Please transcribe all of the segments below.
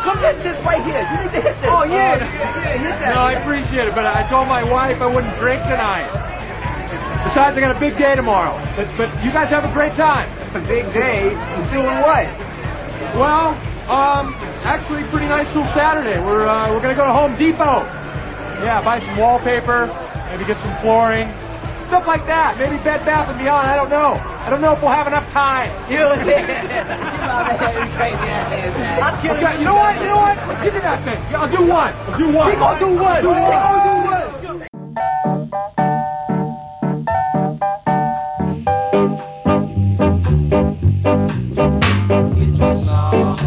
Come hit this right here. You need to hit this. Oh, yeah. Hit that. No, I appreciate it, but I told my wife I wouldn't drink tonight. Besides, I got a big day tomorrow. But you guys have a great time. A big day? You doing what? Well, actually, pretty nice little Saturday. We're gonna go to Home Depot. Yeah, buy some wallpaper, maybe get some flooring, stuff like that. Maybe Bed Bath & Beyond. I don't know. I don't know if we'll have enough time. You know what? Okay, you know what? Let's give me that thing. I'll do one. We gonna do one. Do one. It was not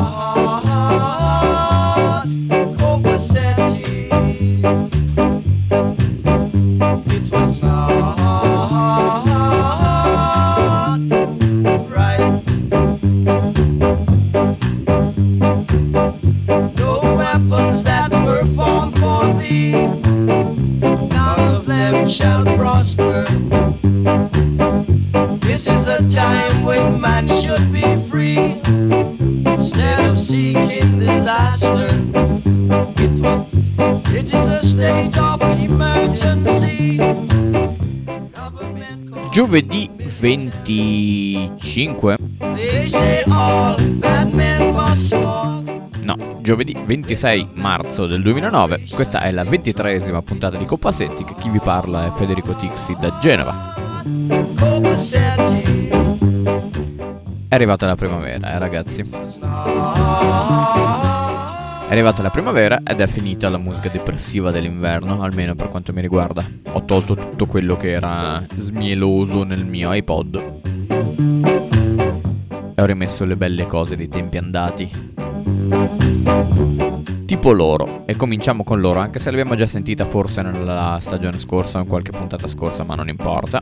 Copacetti. It was not right. No weapons that were formed for thee, none of them shall prosper. This is a time when man should be free, instead of seeking disaster. It is a state of emergency. Giovedì 25? They say all bad men must fall. No, giovedì 26 marzo del 2009. Questa è la 23esima puntata di Copacetti, che chi vi parla è Federico Tixi da Genova. Copacetti. È arrivata la primavera, ragazzi. È arrivata la primavera ed è finita la musica depressiva dell'inverno, almeno per quanto mi riguarda. Ho tolto tutto quello che era smieloso nel mio iPod e ho rimesso le belle cose dei tempi andati, tipo loro. E cominciamo con loro, anche se l'abbiamo già sentita forse nella stagione scorsa o in qualche puntata scorsa, ma non importa.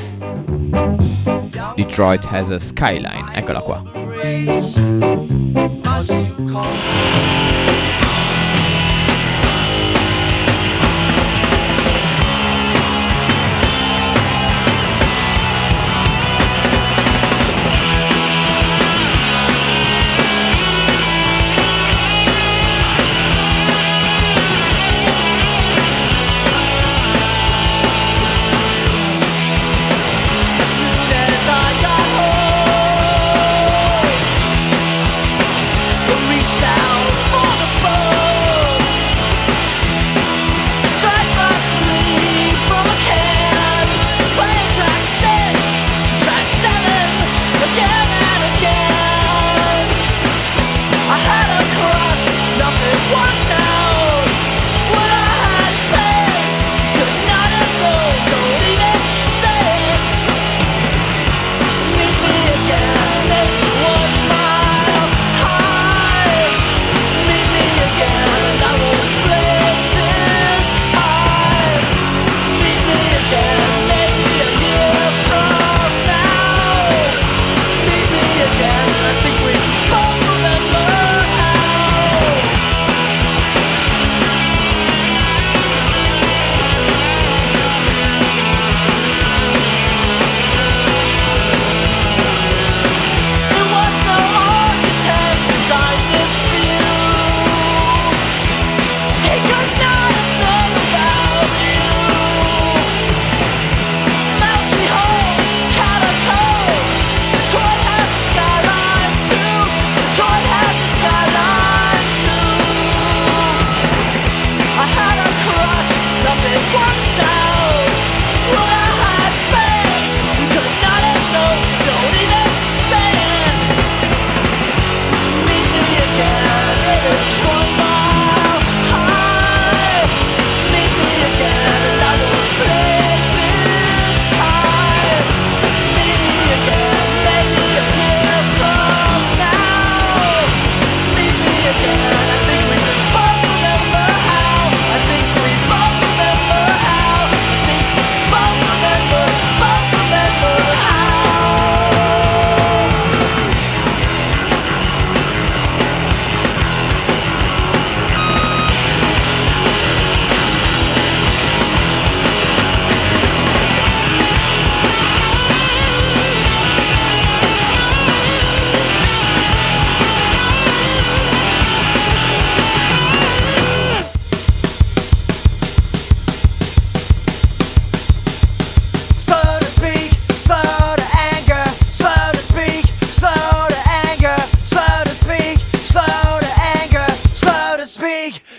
Detroit Has a Skyline, eccola qua. South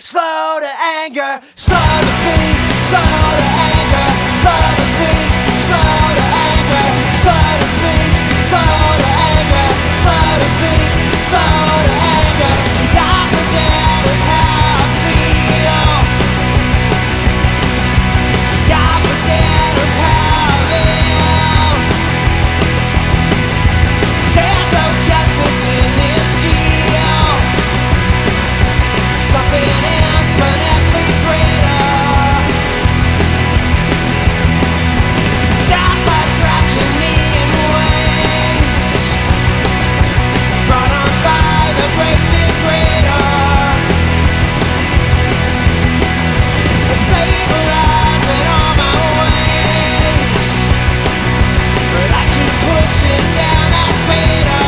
slow to anger, slow to speak, slow to anger, slow to speak, slow to anger, slow to speak, slow to anger, slow to speak, slow to anger. The opposite of how I feel. The opposite of how I live. There's no justice in this deal. Something infinitely greater. Doubts are tracking me in ways brought on by the great degrader. It's stabilizing all my ways, but I keep pushing down that fader.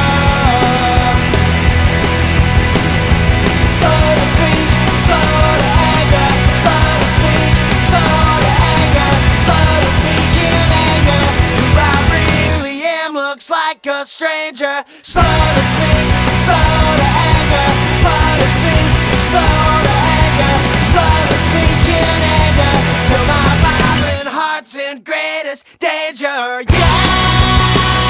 Slow to speak, slow to anger, slow to speak, slow to anger, slow to speak in anger. Who I really am looks like a stranger. Slow to speak, slow to anger, slow to speak, slow to anger, slow to speak in anger. Till my violent heart's in greatest danger. Yeah.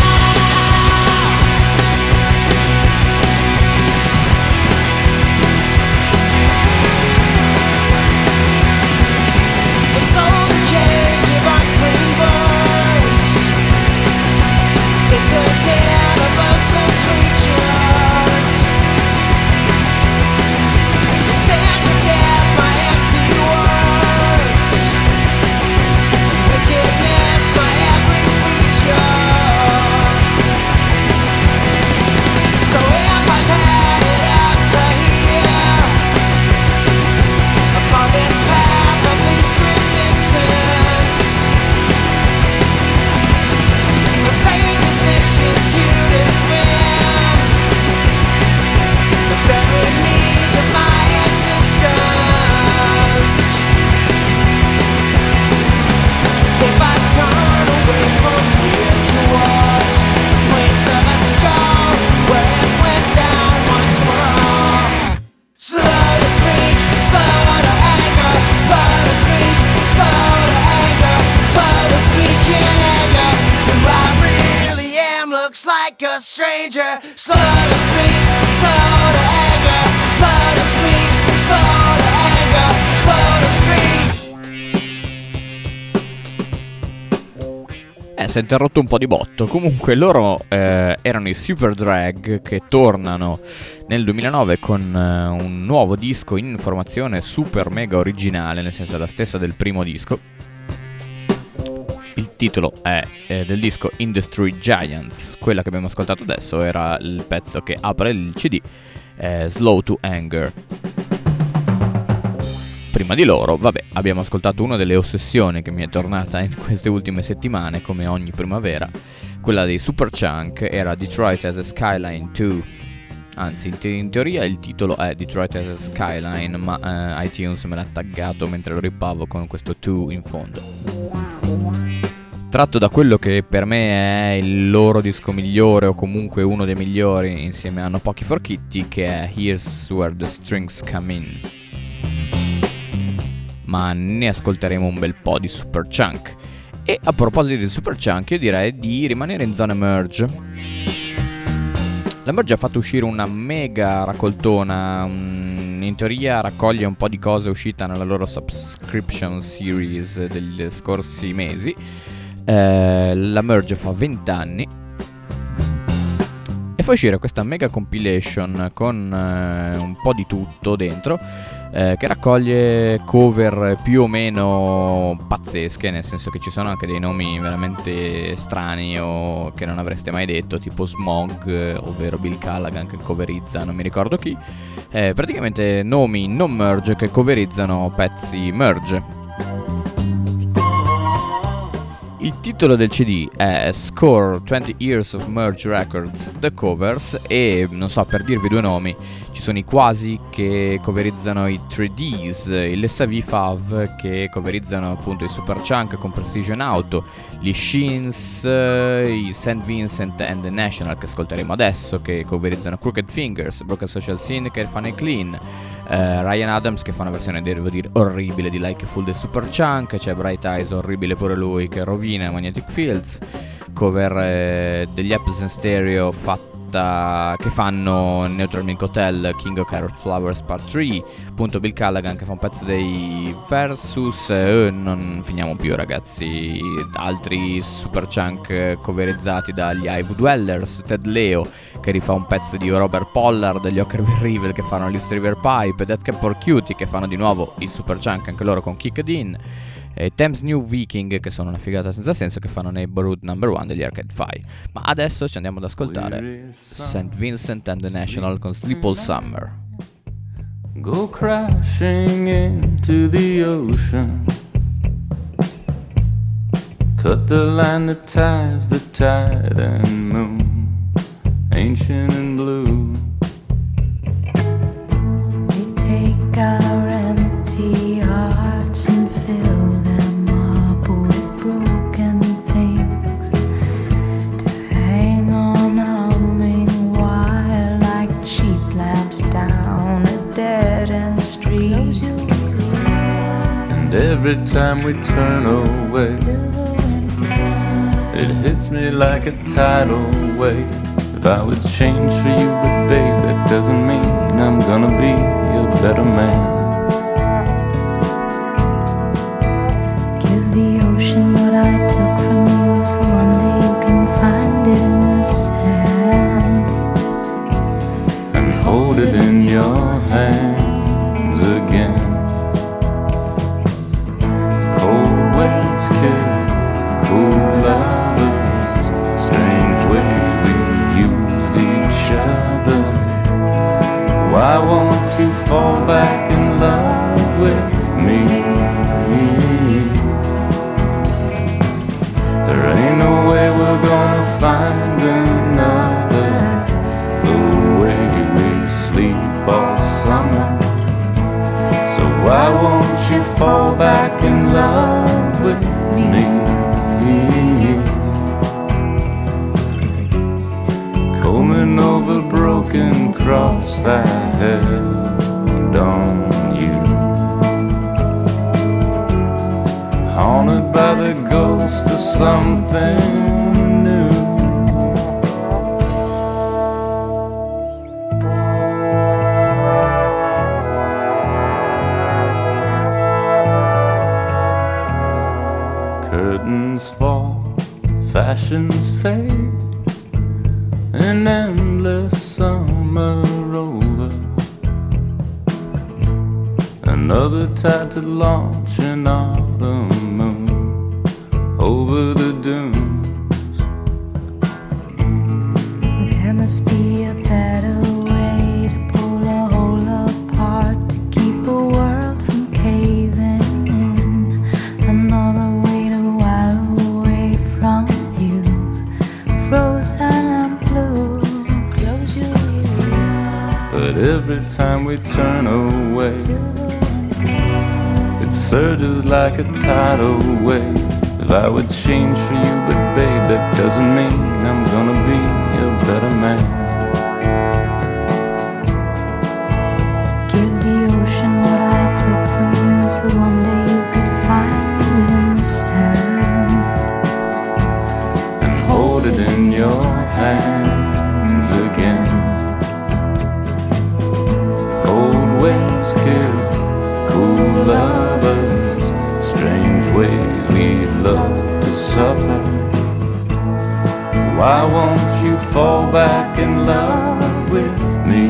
The soul's a cage of unclean birds. It's a den of loathsome creatures. We stand to get my empty words. Wickedness, my every feature. So if I've had it up to here, upon this path of least resistance, the safest mission to defend the very needs of my existence. If I turn away from here towards the place of a skull where it went down once for all. Slow to speak, slow to anger, slow to speak, slow to anger, slow to speak in anger. Who I really am looks like a stranger. Slow to speak, slow to anger, slow to speak, slow to anger, slow to speak. Si è interrotto un po' di botto. Comunque loro erano i Superdrag, che tornano nel 2009 con un nuovo disco in formazione super mega originale, nel senso la stessa del primo disco. Il titolo è del disco Industry Giants. Quella che abbiamo ascoltato adesso era il pezzo che apre il CD, Slow to Anger. Prima di loro, vabbè, abbiamo ascoltato una delle ossessioni che mi è tornata in queste ultime settimane, come ogni primavera. Quella dei Superchunk era Detroit as a Skyline 2. Anzi, in teoria il titolo è Detroit as a Skyline, ma iTunes me l'ha taggato mentre lo ripavo con questo 2 in fondo. Tratto da quello che per me è il loro disco migliore, o comunque uno dei migliori, insieme a No Pochi for Kitty, che è Here's Where the Strings Come In. Ma ne ascolteremo un bel po' di Superchunk. E a proposito di Superchunk, io direi di rimanere in zona Merge. La Merge ha fatto uscire una mega raccoltona, in teoria raccoglie un po' di cose uscite nella loro subscription series degli scorsi mesi. La Merge fa 20 anni e fa uscire questa mega compilation con un po' di tutto dentro, che raccoglie cover più o meno pazzesche, nel senso che ci sono anche dei nomi veramente strani o che non avreste mai detto, tipo Smog, ovvero Bill Callaghan che coverizza non mi ricordo chi, praticamente nomi non Merge che coverizzano pezzi Merge. Il titolo del CD è Score 20 Years of Merge Records The Covers, e non so, per dirvi due nomi, ci sono i Quasi che coverizzano i 3Ds, i Lessavi Fav che coverizzano appunto i Superchunk con Precision Auto, gli Sheens, i St. Vincent and the National che ascolteremo adesso, che coverizzano Crooked Fingers, Broken Social Syndicate, Funny Clean, Ryan Adams che fa una versione, devo dire, orribile di Like a Fool del Superchunk. C'è Bright Eyes, orribile pure lui, che rovina Magnetic Fields. Cover degli Apples Stereo che fanno Neutral Milk Hotel, King of Carrot Flowers Part 3, appunto Bill Callaghan che fa un pezzo dei Versus, non finiamo più ragazzi, altri Superchunk coverizzati dagli Hive Dwellers, Ted Leo che rifà un pezzo di Robert Pollard, degli Ockerville River che fanno East River Pipe, Dead Cap for Cutie che fanno di nuovo i Superchunk anche loro con Kicked In, e Thames New Viking che sono una figata senza senso che fanno Neighborhood Number 1 degli Arcade Fire. Ma adesso ci andiamo ad ascoltare St. Vincent and the National con Sleep All Summer. Go crashing into the ocean, cut the line that ties the tide and moon, ancient and blue. We take our empty hearts and fill them up with broken things to hang on humming wire like cheap lamps down a dead end street. And every time we turn away, it hits me like a tidal wave. If I would change for you, but babe, that doesn't mean I'm gonna be a better man. Give the ocean what I took from you, so one day you can find it in the sand and hold it in your hands again. Cold waves kill cool lovers, strange ways we use each other. Why won't you fall back in love with me? There ain't no way we're gonna find another, the way we sleep all summer. So why won't you fall back in love with me? Combing over broken cross I held on you, haunted by the ghost of something new. Curtains fall, fashions fade, an endless summer over, another tide to launch an autumn moon over the dunes. There must be a better way to pull a hole apart, to keep a world from caving in, another way to wallow away from you, frozen and blue. Close your eyes. But every time we turn away, it surges like a tidal wave. If I would change for you, but babe, that doesn't mean I'm gonna be a better man. Give the ocean what I took from you, so one day you could find it in the sand And hold it in your hands again. Cold waves kill cool lovers, strange ways we love to suffer. Why won't you fall back in love with me?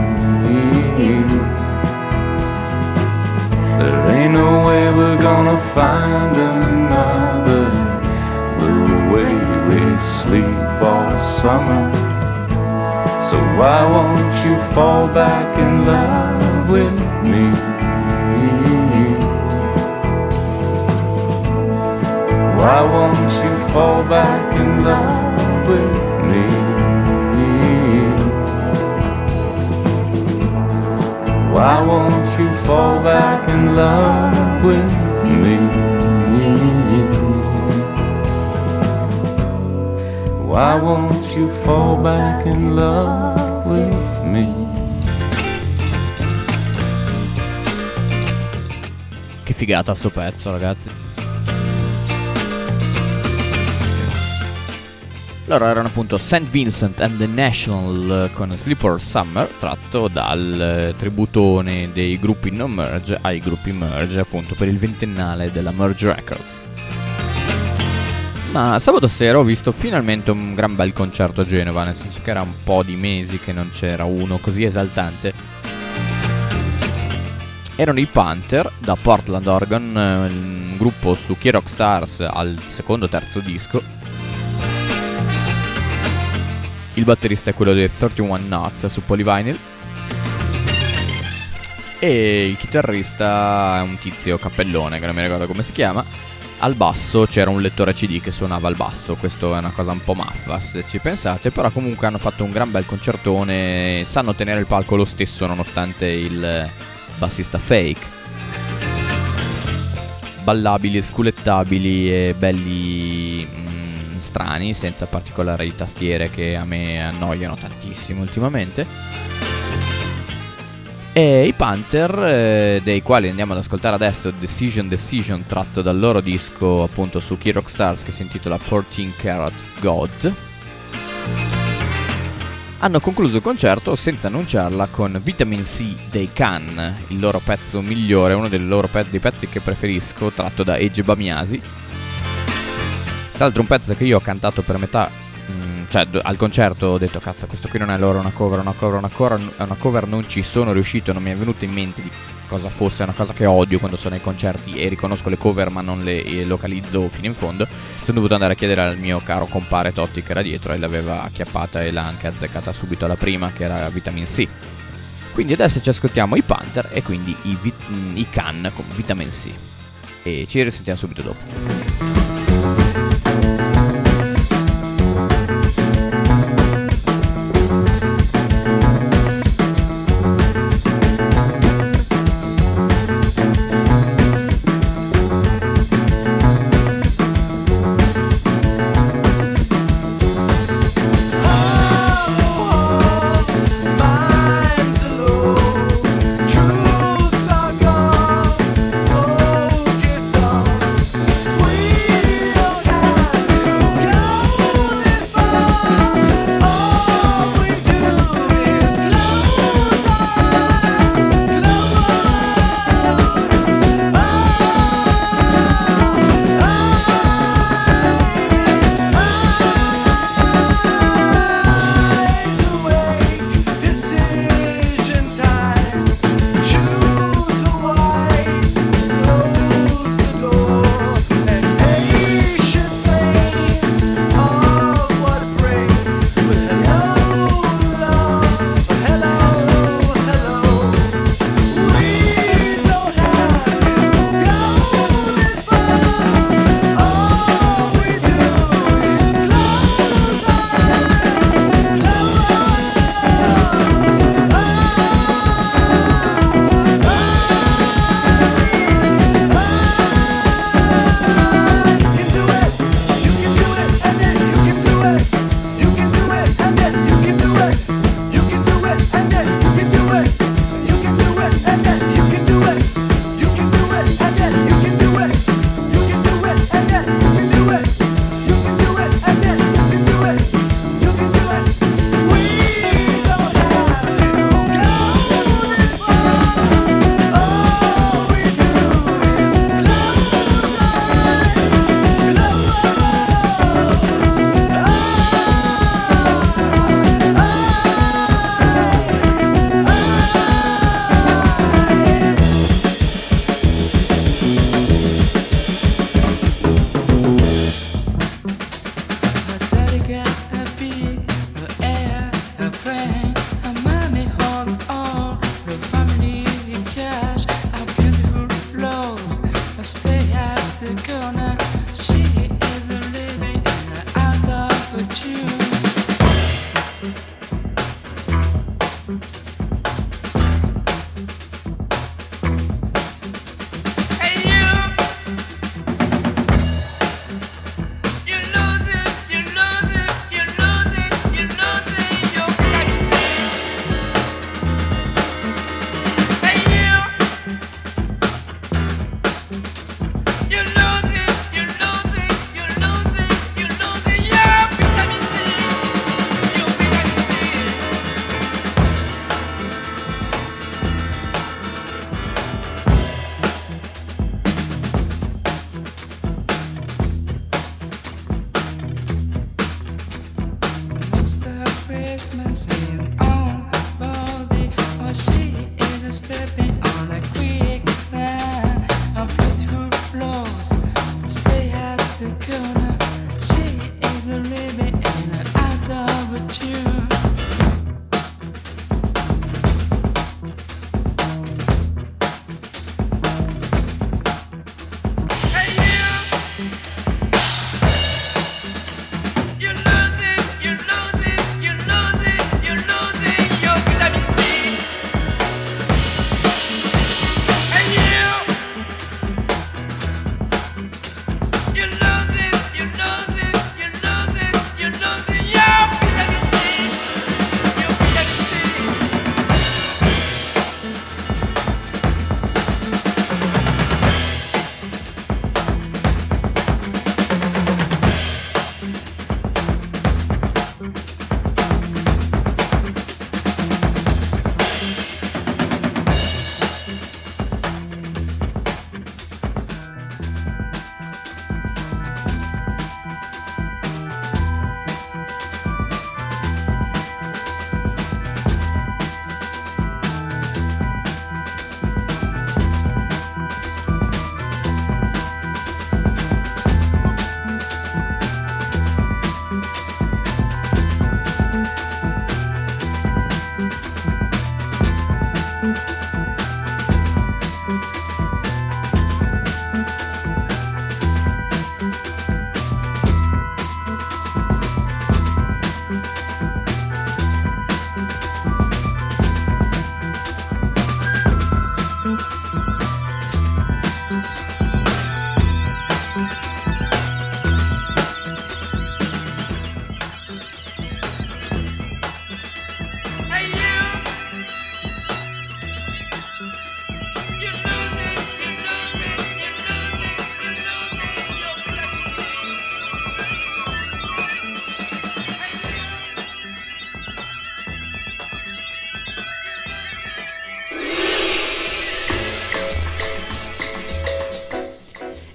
There ain't no way we're gonna find another, the way we sleep all summer. So why won't you fall back in love with me? Why won't you fall back in love with me? Why won't you fall back in love with me? Why won't you fall back in love with me? figata sto pezzo, ragazzi. Loro erano appunto St. Vincent and the National con Sleeper Summer, tratto dal tributone dei gruppi non merge ai gruppi merge, appunto per il ventennale della Merge Records. Ma sabato sera ho visto finalmente un gran bel concerto a Genova, nel senso che era un po' di mesi che non c'era uno così esaltante. Erano i Panther da Portland, Oregon, un gruppo su Key Rock Stars al secondo o terzo disco. Il batterista è quello dei 31 Nuts su Polyvinyl. E il chitarrista è un tizio cappellone, che non mi ricordo come si chiama. Al basso c'era un lettore CD che suonava al basso. Questo è una cosa un po' maffa se ci pensate, però comunque hanno fatto un gran bel concertone. Sanno tenere il palco lo stesso nonostante il bassista fake. Ballabili, sculettabili e belli strani, senza particolari tastiere che a me annoiano tantissimo ultimamente. E i Panther, dei quali andiamo ad ascoltare adesso Decision, tratto dal loro disco appunto su Key Rock Stars, che si intitola 14 Karat God, hanno concluso il concerto senza annunciarla con Vitamin C dei Can, il loro pezzo migliore, uno dei loro dei pezzi che preferisco, tratto da Ege Bamiasi. Tra l'altro un pezzo che io ho cantato per metà, cioè al concerto ho detto cazzo, questo qui non è loro, una cover, non ci sono riuscito, non mi è venuto in mente di cosa fosse, è una cosa che odio quando sono ai concerti e riconosco le cover ma non le localizzo fino in fondo. Sono dovuto andare a chiedere al mio caro compare Totti che era dietro e l'aveva acchiappata e l'ha anche azzeccata subito alla prima, che era Vitamin C. Quindi adesso ci ascoltiamo i Panther e quindi i Can con Vitamin C e ci risentiamo subito dopo. We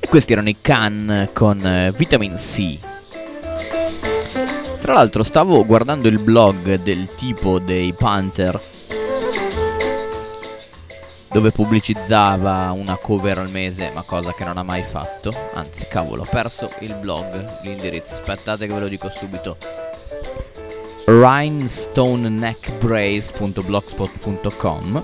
questi erano i Can con Vitamin C. Tra l'altro stavo guardando il blog del tipo dei Panther, dove pubblicizzava una cover al mese, ma cosa che non ha mai fatto. Anzi, cavolo, ho perso il blog, l'indirizzo. Aspettate che ve lo dico subito. rhinestoneneckbrace.blogspot.com.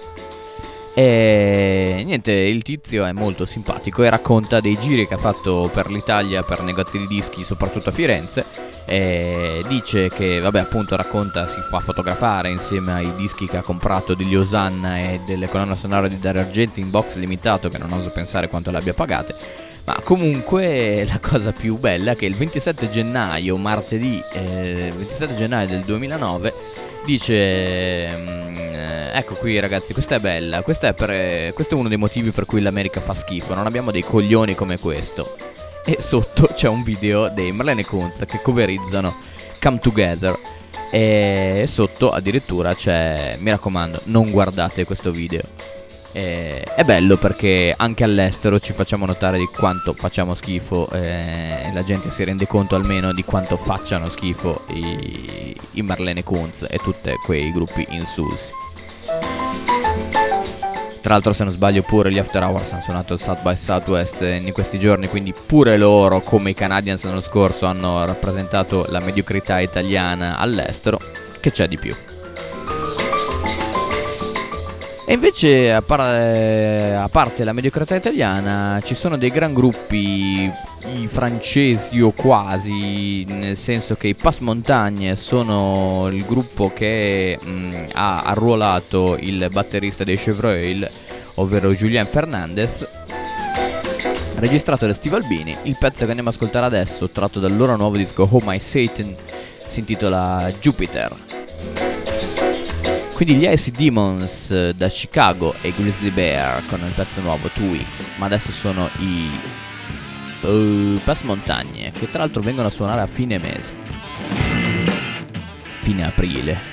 E niente, il tizio è molto simpatico e racconta dei giri che ha fatto per l'Italia, per negozi di dischi, soprattutto a Firenze. E dice che, vabbè, appunto racconta, si fa fotografare insieme ai dischi che ha comprato degli Osanna e delle colonne sonore di Dario Argenti in box limitato, che non oso pensare quanto le abbia pagate. Ma comunque la cosa più bella è che il 27 gennaio, martedì 27 gennaio del 2009, dice ecco qui ragazzi, questa è bella, questo è uno dei motivi per cui l'America fa schifo, non abbiamo dei coglioni come questo. E sotto c'è un video dei Marlene Kunz che coverizzano Come Together. E sotto addirittura c'è, mi raccomando, non guardate questo video. È bello perché anche all'estero ci facciamo notare di quanto facciamo schifo, e la gente si rende conto almeno di quanto facciano schifo i Marlene Kunz e tutti quei gruppi insulsi. Tra l'altro, se non sbaglio, pure gli After Hours hanno suonato il South by Southwest in questi giorni, quindi pure loro, come i Canadiens l'anno scorso, hanno rappresentato la mediocrità italiana all'estero. Che c'è di più? E invece, a parte la mediocrità italiana, ci sono dei gran gruppi, i francesi o quasi, nel senso che i Pass Montagne sono il gruppo che ha arruolato il batterista dei Chevreuil, ovvero Julien Fernandez, registrato da Steve Albini. Il pezzo che andiamo ad ascoltare adesso, tratto dal loro nuovo disco Oh My Satan, si intitola Jupiter. Quindi gli Icy Demons da Chicago e i Grizzly Bear con il pezzo nuovo 2 Weeks. Ma adesso sono i Pass Montagne, che tra l'altro vengono a suonare a fine mese, fine aprile.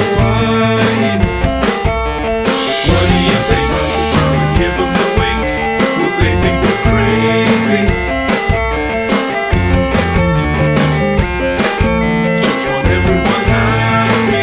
wine. What do you think? Give them the wink. Will they think we're crazy? Just want everyone happy.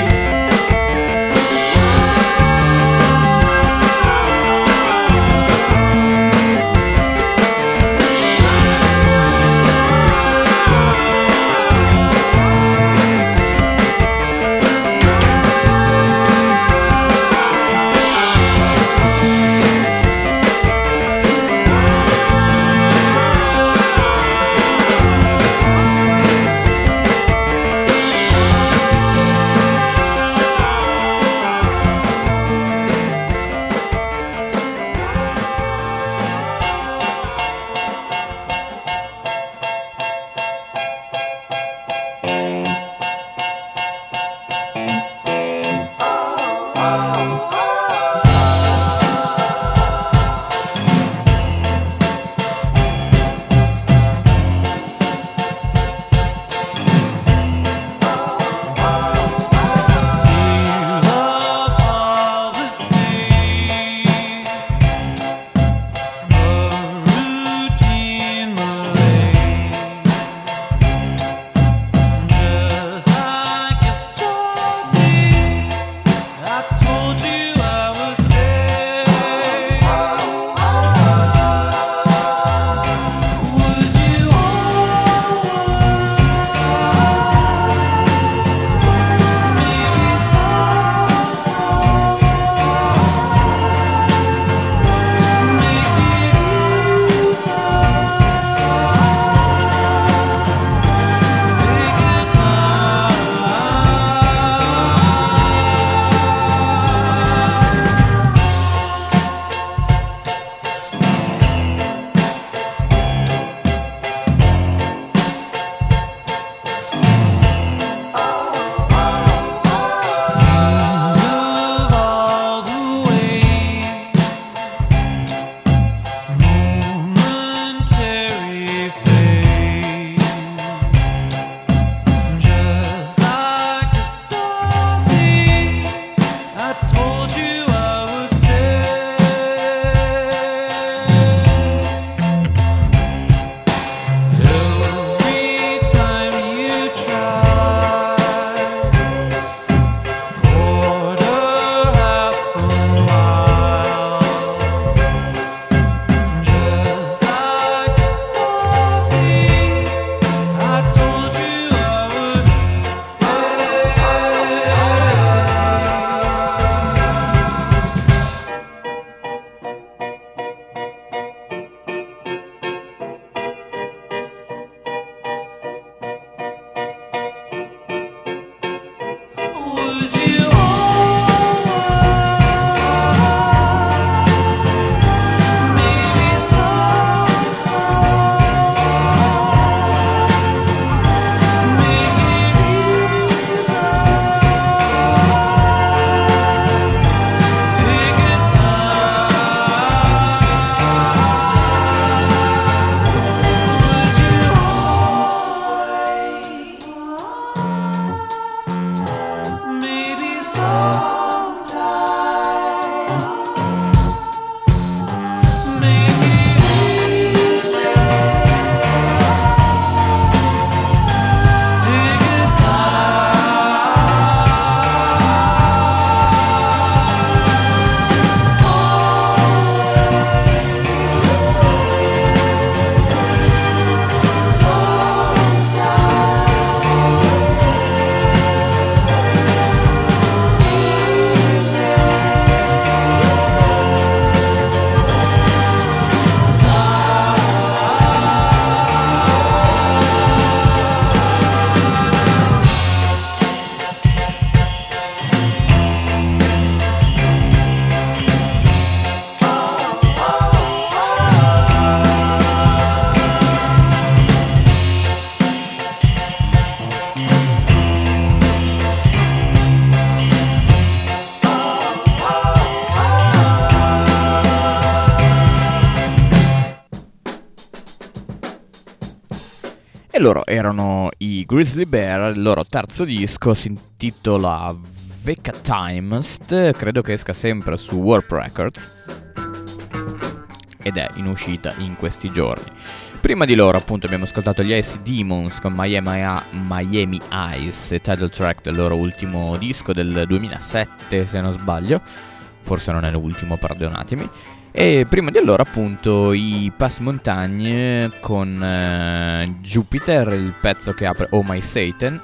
loro erano i Grizzly Bear, il loro terzo disco si intitola Vecca Timest, credo che esca sempre su Warp Records ed è in uscita in questi giorni. Prima di loro appunto abbiamo ascoltato gli Ice Demons con Miami Ice, title track del loro ultimo disco del 2007 se non sbaglio, forse non è l'ultimo, perdonatemi. E prima di allora appunto i Pass Montagne con Jupiter, il pezzo che apre Oh My Satan,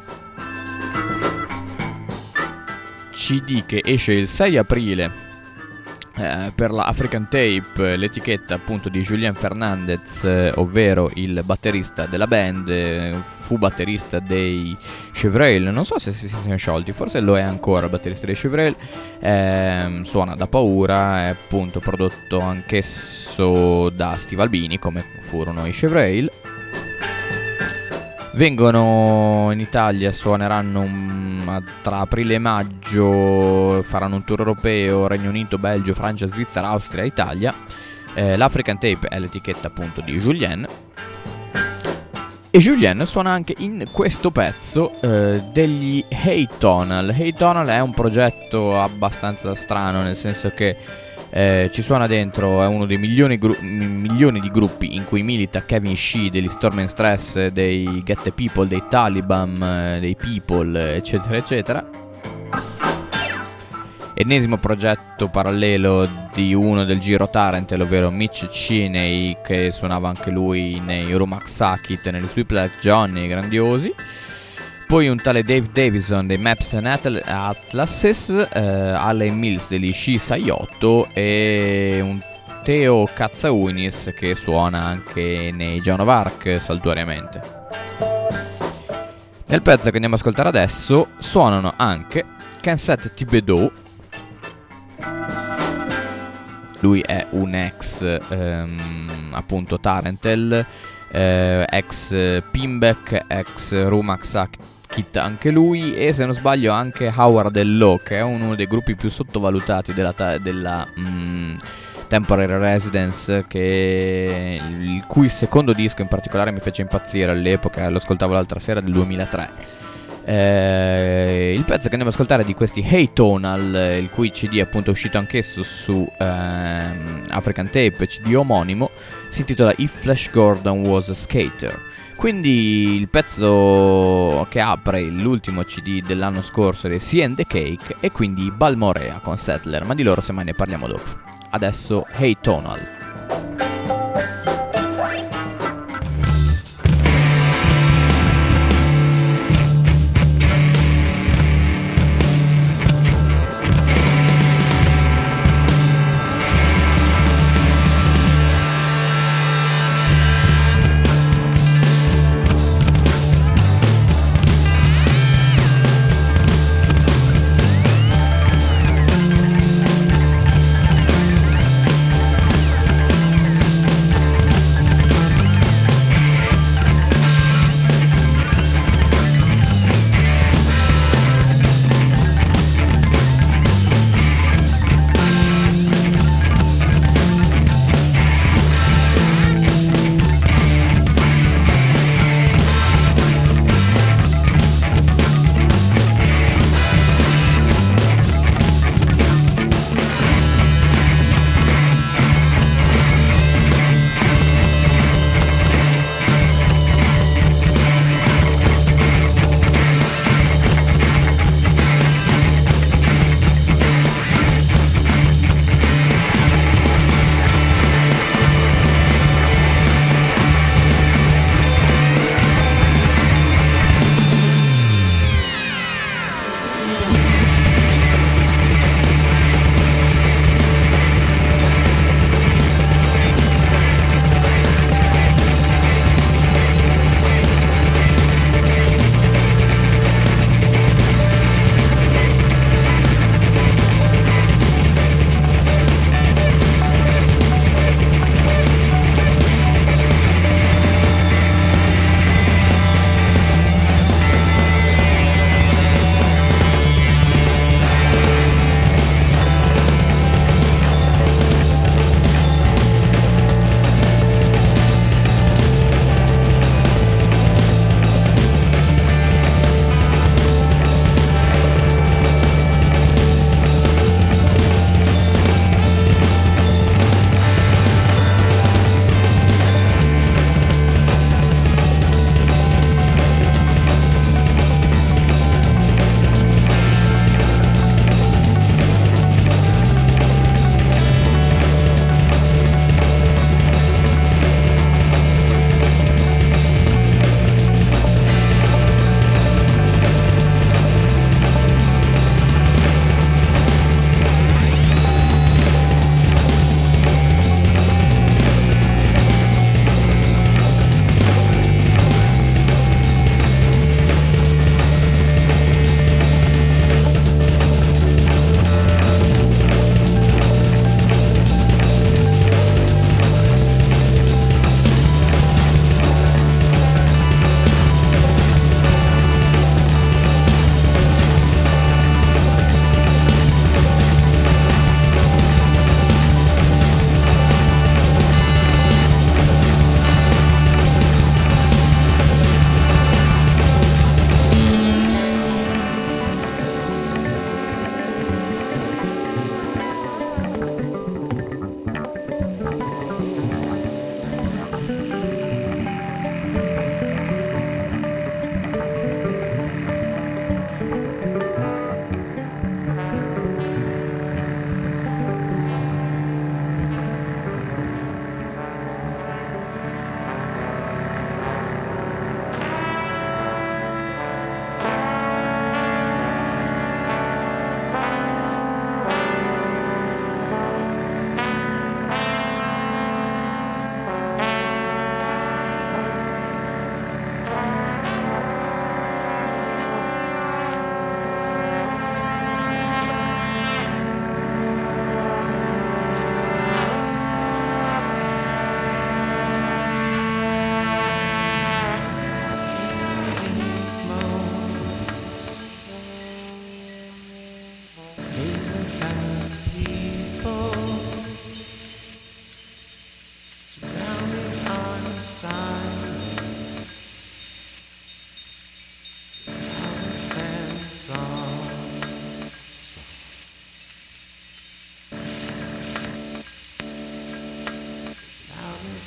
CD che esce il 6 aprile per la African Tape, l'etichetta appunto di Julien Fernandez, ovvero il batterista della band, fu batterista dei Chevrail, non so se si siano sciolti, forse lo è ancora il batterista dei Chevrail, suona da paura, è appunto prodotto anch'esso da Steve Albini come furono i Chevrail. Vengono in Italia, suoneranno tra aprile e maggio, faranno un tour europeo, Regno Unito, Belgio, Francia, Svizzera, Austria, Italia. L'African Tape è l'etichetta appunto di Julien. E Julien suona anche in questo pezzo degli Hey Tonal. Hey Tonal è un progetto abbastanza strano, nel senso che ci suona dentro, è uno dei milioni di gruppi in cui milita Kevin Shee degli Storm and Stress, dei Get the People, dei Taliban, dei People, eccetera eccetera. Ennesimo progetto parallelo di uno del Giro Tarantel, ovvero Mitch Cheney, che suonava anche lui nei Rumak Sakit e negli Sweet Black Johnny grandiosi. Poi un tale Dave Davison dei Maps and Atlases, Allen Mills degli Sci Sayotto e un Theo Katsaunis che suona anche nei Joan of Arc saltuariamente. Nel pezzo che andiamo ad ascoltare adesso suonano anche Kenseth Thibodeau. Lui è un ex appunto Tarantel, ex Pinback, ex Rumak Sakit anche lui, e se non sbaglio anche Howard Law, che è uno dei gruppi più sottovalutati della Temporary Residence, il cui secondo disco in particolare mi fece impazzire all'epoca, lo ascoltavo l'altra sera, del 2003. Il pezzo che andiamo ad ascoltare è di questi Hey Tonal, il cui CD è appunto uscito anch'esso su African Tape, CD omonimo, si intitola If Flash Gordon Was a Skater. Quindi il pezzo che apre l'ultimo CD dell'anno scorso è Sea and the Cake, e quindi Balmorea con Settler, ma di loro semmai ne parliamo dopo. Adesso Hey Tonal.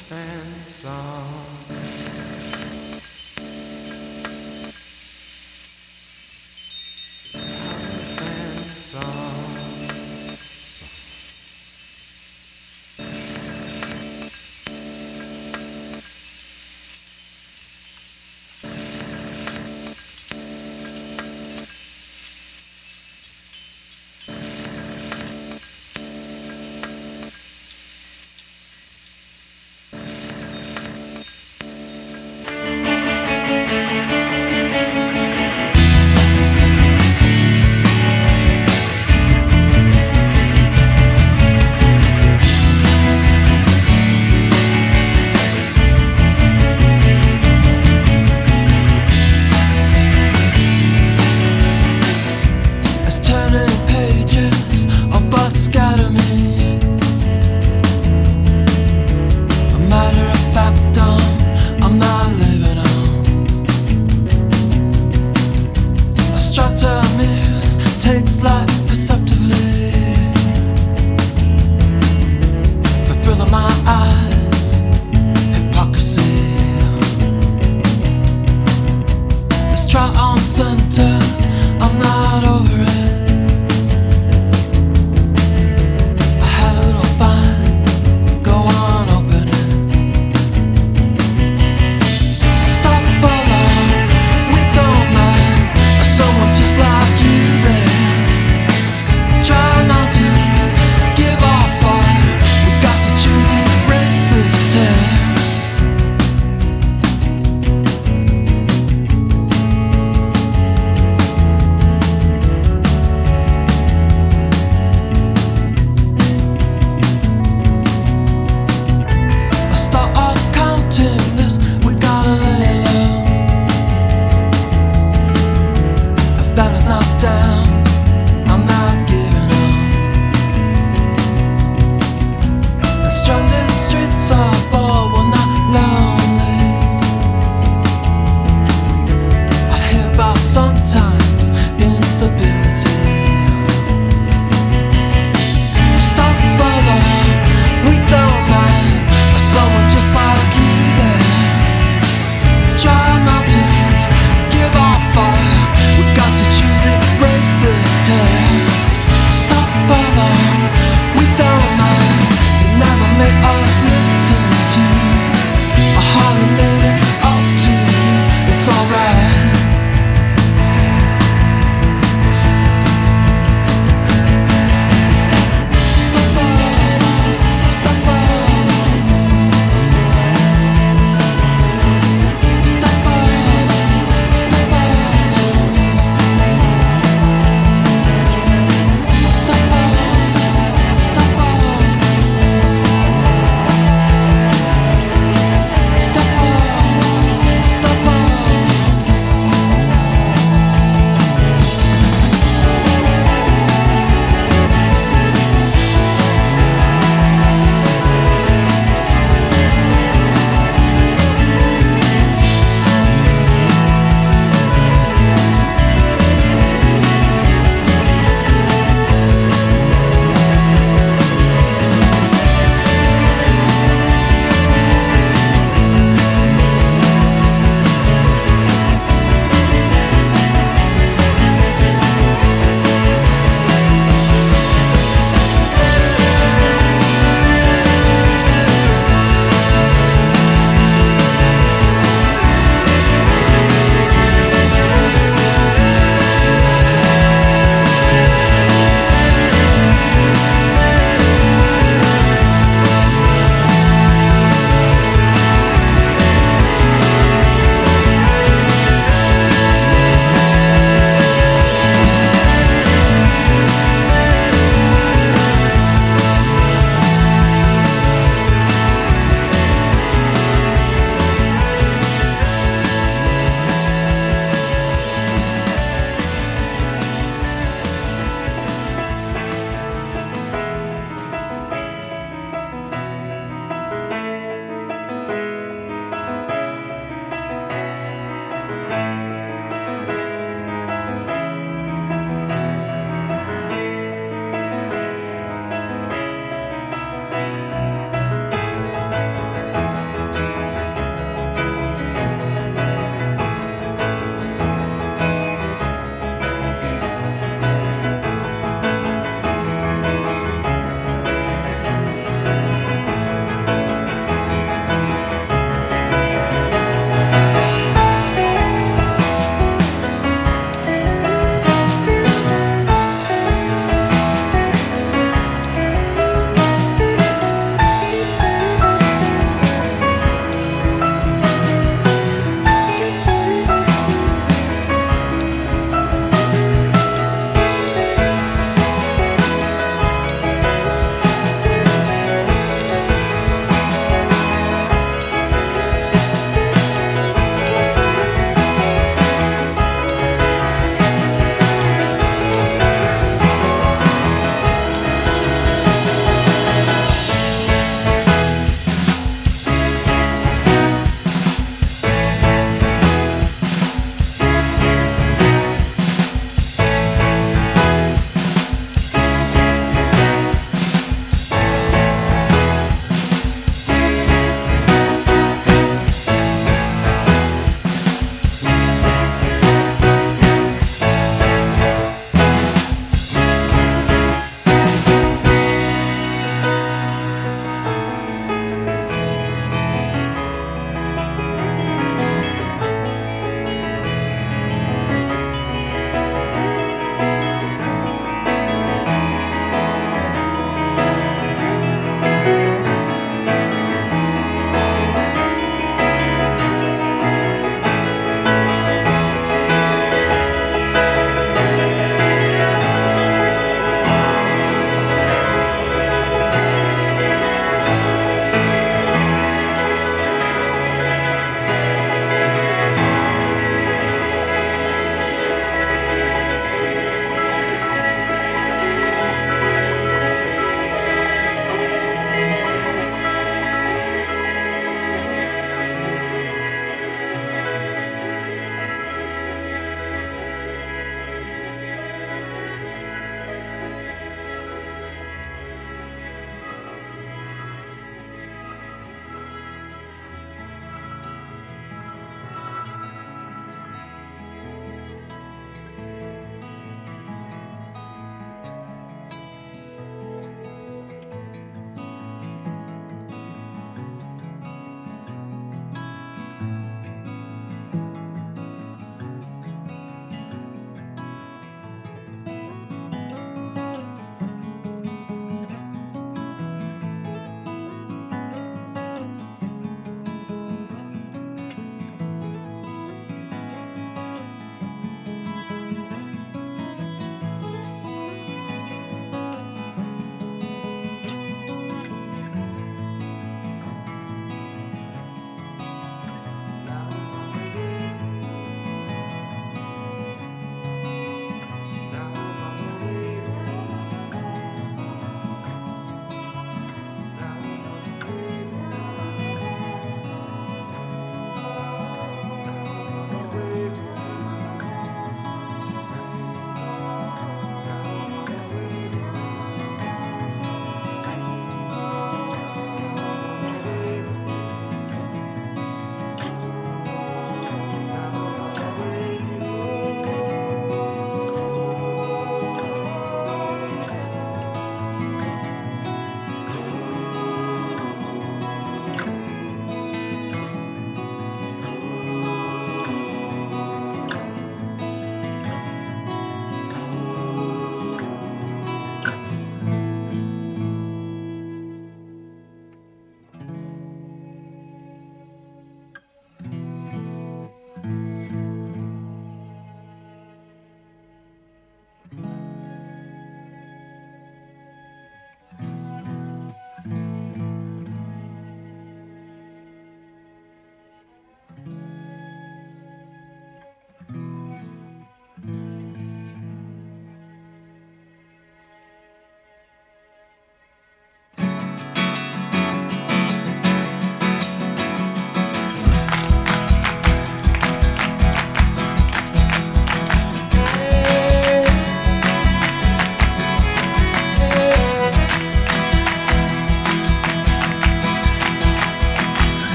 sand songs. Sand songs.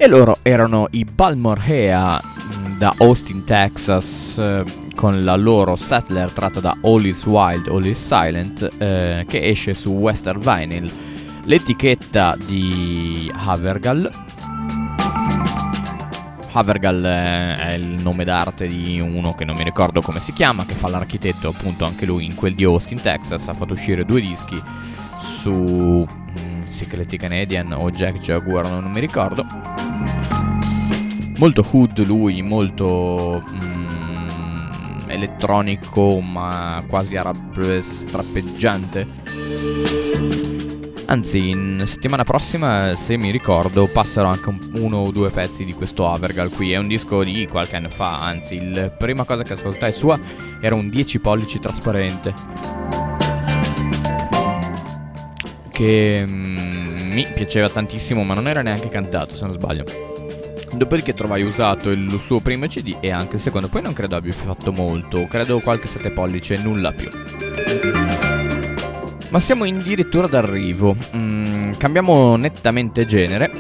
E loro erano i Balmorhea da Austin, Texas, con la loro Settler tratta da All Is Wild, All Is Silent, che esce su Western Vinyl, l'etichetta di Havergal. Havergal è il nome d'arte di uno che non mi ricordo come si chiama, che fa l'architetto appunto anche lui in quel di Austin, Texas. Ha fatto uscire 2 dischi su Secret Canadian o Jack Jaguar, non mi ricordo. Molto hood lui, molto elettronico ma quasi strappeggiante. Anzi, in settimana prossima, se mi ricordo, passano anche 1 o 2 pezzi di questo Havergal qui. È un disco di qualche anno fa, anzi la prima cosa che ascoltai sua era un 10 pollici trasparente che mi piaceva tantissimo, ma non era neanche cantato, se non sbaglio. Dopodiché trovai usato il suo primo CD e anche il secondo. Poi non credo abbia fatto molto, credo qualche 7 pollici e nulla più. Ma siamo addirittura d'arrivo. Cambiamo nettamente genere.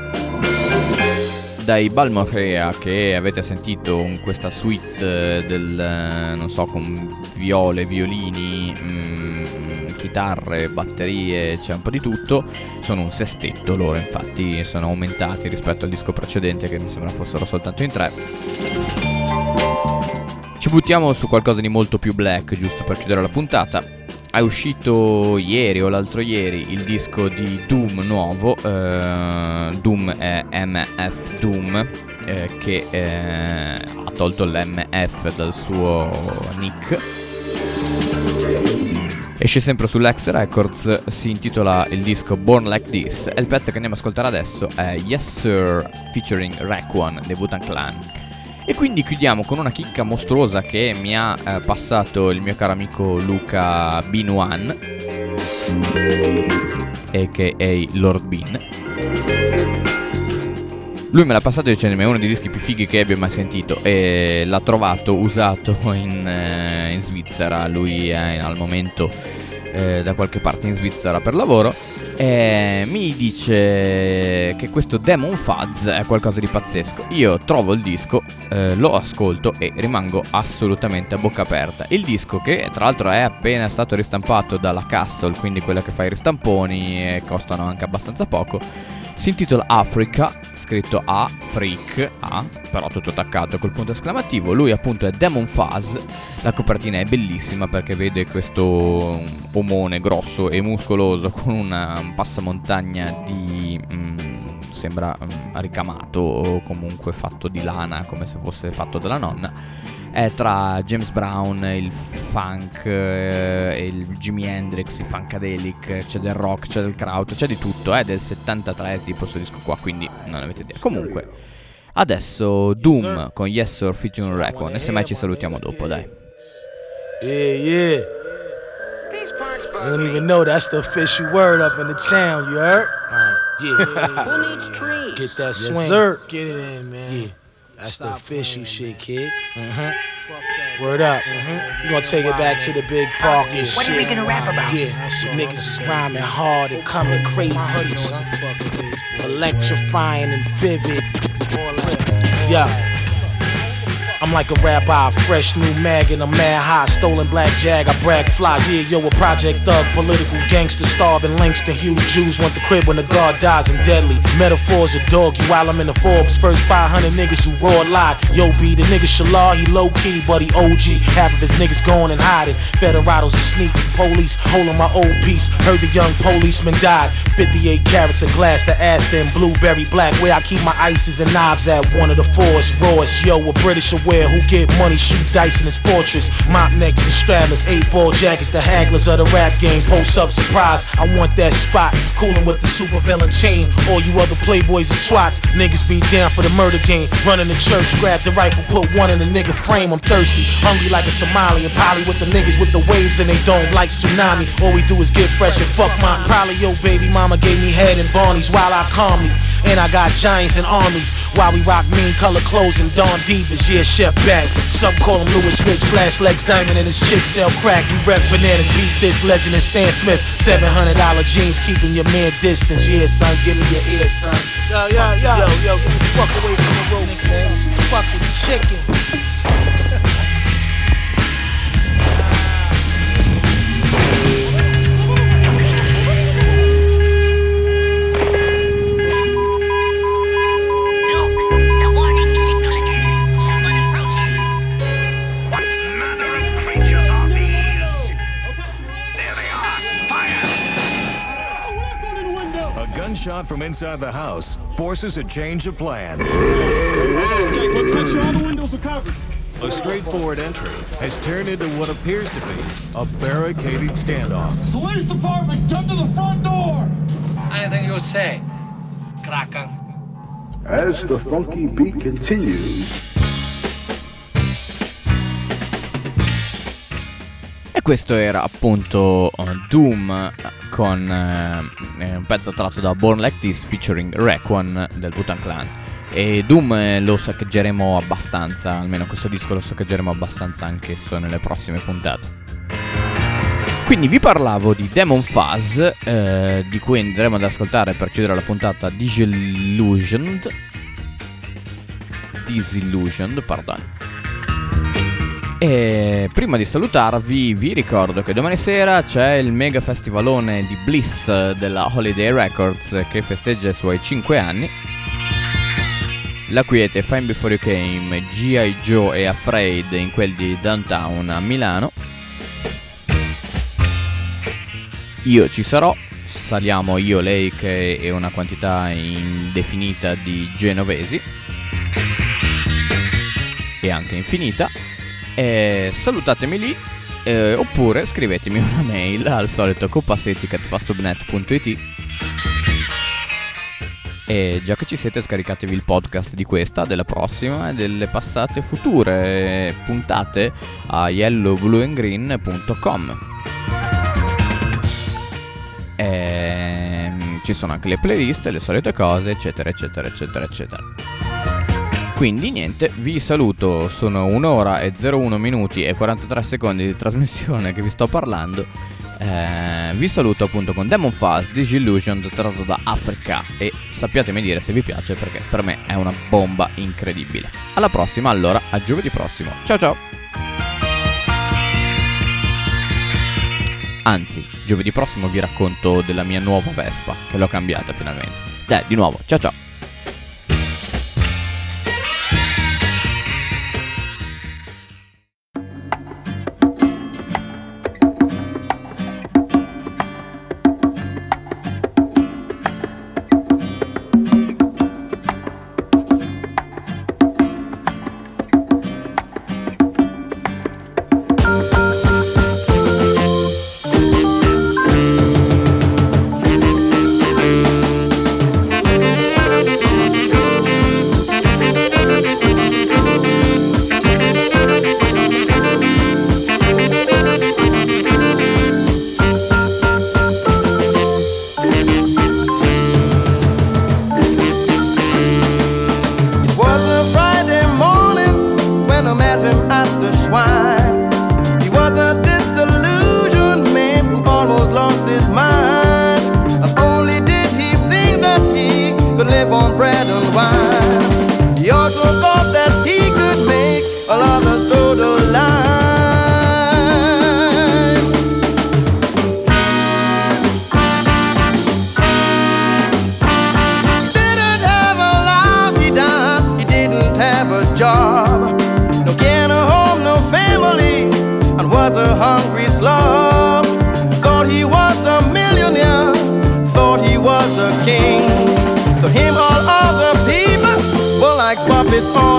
Dai Balmorhea, che avete sentito in questa suite del, non so, con viole, violini, chitarre, batterie, c'è un po' di tutto. Sono un sestetto loro, infatti sono aumentati rispetto al disco precedente, che mi sembra fossero soltanto in 3. Ci buttiamo su qualcosa di molto più black, giusto per chiudere la puntata. È uscito ieri o l'altro ieri il disco di Doom nuovo. Doom è MF Doom, che ha tolto l'MF dal suo nick. Esce sempre sull'X Records, si intitola il disco Born Like This, e il pezzo che andiamo a ascoltare adesso è Yes Sir featuring Raekwon dei Wu-Tang Clan. E quindi chiudiamo con una chicca mostruosa che mi ha passato il mio caro amico Luca Bin1, a.k.a. Lord Bin. Lui me l'ha passato dicendomi: è uno dei dischi più fighi che abbia mai sentito, e l'ha trovato usato in Svizzera. Lui è al momento da qualche parte in Svizzera per lavoro, e mi dice che questo Demon Fuzz è qualcosa di pazzesco. Io trovo il disco, lo ascolto e rimango assolutamente a bocca aperta. Il disco, che tra l'altro è appena stato ristampato dalla Castle, quindi quella che fa i ristamponi, e costano anche abbastanza poco, si intitola Africa, scritto A, Freak, A, però tutto attaccato col punto esclamativo. Lui appunto è Demon Fuzz. La copertina è bellissima perché vede questo omone grosso e muscoloso con un passamontagna di sembra ricamato o comunque fatto di lana, come se fosse fatto dalla nonna. È tra James Brown, il funk, il Jimi Hendrix, il funkadelic, c'è del rock, c'è del kraut, c'è di tutto. È del 73 tipo questo disco qua, quindi non avete idea. Comunque adesso Doom con Yes Sir featuring Raekwon, e semmai ci salutiamo dopo, dai. Yeah. You don't even know that's the official word up in the town, you heard? Yeah. Get that swing. Yes, sir. Get it in, man. Yeah. That's the official shit, kid. Word up. We gonna take it back to the big park and shit. What are we gonna rap about? Yeah, niggas is rhyming hard and coming crazy. Electrifying and vivid. Yeah. I'm like a rabbi, fresh new mag and I'm mad high. Stolen black jag, I brag fly. Yeah, yo, a project thug, political gangster, starving Langston Hughes. Jews want the crib when the guard dies and deadly. Metaphors a dog, you while I'm in the Forbes. First 500 niggas who raw lied. Yo, B, the nigga Shalal, he low key, but he OG. Half of his niggas going and hiding. Federados are sneaky, police holding my old piece. Heard the young policeman died. 58 carats of glass, the Aston, blueberry black. Where I keep my ices and knives at, one of the fours. Rawest, yo, a British aware who get money, shoot dice in his fortress. Mop necks and straddlers, 8-ball jackets, the hagglers of the rap game. Post up surprise, I want that spot. Coolin' with the super villain chain. All you other playboys is twats. Niggas be down for the murder game. Running the church, grab the rifle, put one in the nigga frame. I'm thirsty, hungry like a Somali. And poly with the niggas with the waves and they don't like tsunami. All we do is get fresh and fuck mine. Probably yo baby mama gave me head and Barney's while I calmly And I got giants and armies while we rock mean color clothes and Dawn Divas. Yeah, Chef back. Some call him Louis Rich / Lex Diamond and his chick sell crack. We rep bananas, beat this legend and Stan Smith. $700 jeans keeping your man distance. Yeah, son, give me your ear, son. Yo, get the fuck away from the ropes, man. This fucking chicken. Shot from inside the house forces a change of plan. Jake, let's make sure all the windows are covered. A straightforward entry has turned into what appears to be a barricaded standoff. Police department, come to the front door! Anything you say, Kraken. As the funky beat continues. E questo era appunto Doom con un pezzo tratto da Born Like This featuring Raekwon del Wu-Tang Clan. E Doom lo saccheggeremo abbastanza, almeno questo disco lo saccheggeremo abbastanza anch'esso nelle prossime puntate. Quindi vi parlavo di Demon Fuzz, di cui andremo ad ascoltare per chiudere la puntata Disillusioned, pardon. E prima di salutarvi vi ricordo che domani sera c'è il mega festivalone di Bliss della Holiday Records che festeggia i suoi 5 anni. La quiete Fine Before You Came, G.I. Joe e Afraid in quel di Downtown a Milano. Io ci sarò, saliamo io, Lake e una quantità indefinita di genovesi e anche infinita. Salutatemi lì, oppure scrivetemi una mail al solito copassetic@fastobnet.it. E già che ci siete, scaricatevi il podcast di questa, della prossima e delle passate future puntate a yellowblueandgreen.com. Ci sono anche le playlist, le solite cose, eccetera eccetera eccetera eccetera. Quindi niente, vi saluto, sono 1 ora e 01 minuti e 43 secondi di trasmissione che vi sto parlando. Vi saluto appunto con Demon Fuzz, Disillusioned, tratto da Africa, e sappiatemi dire se vi piace perché per me è una bomba incredibile. Alla prossima, allora, a giovedì prossimo, ciao ciao! Anzi, giovedì prossimo vi racconto della mia nuova Vespa, che l'ho cambiata finalmente. Dai, di nuovo, ciao ciao! It's all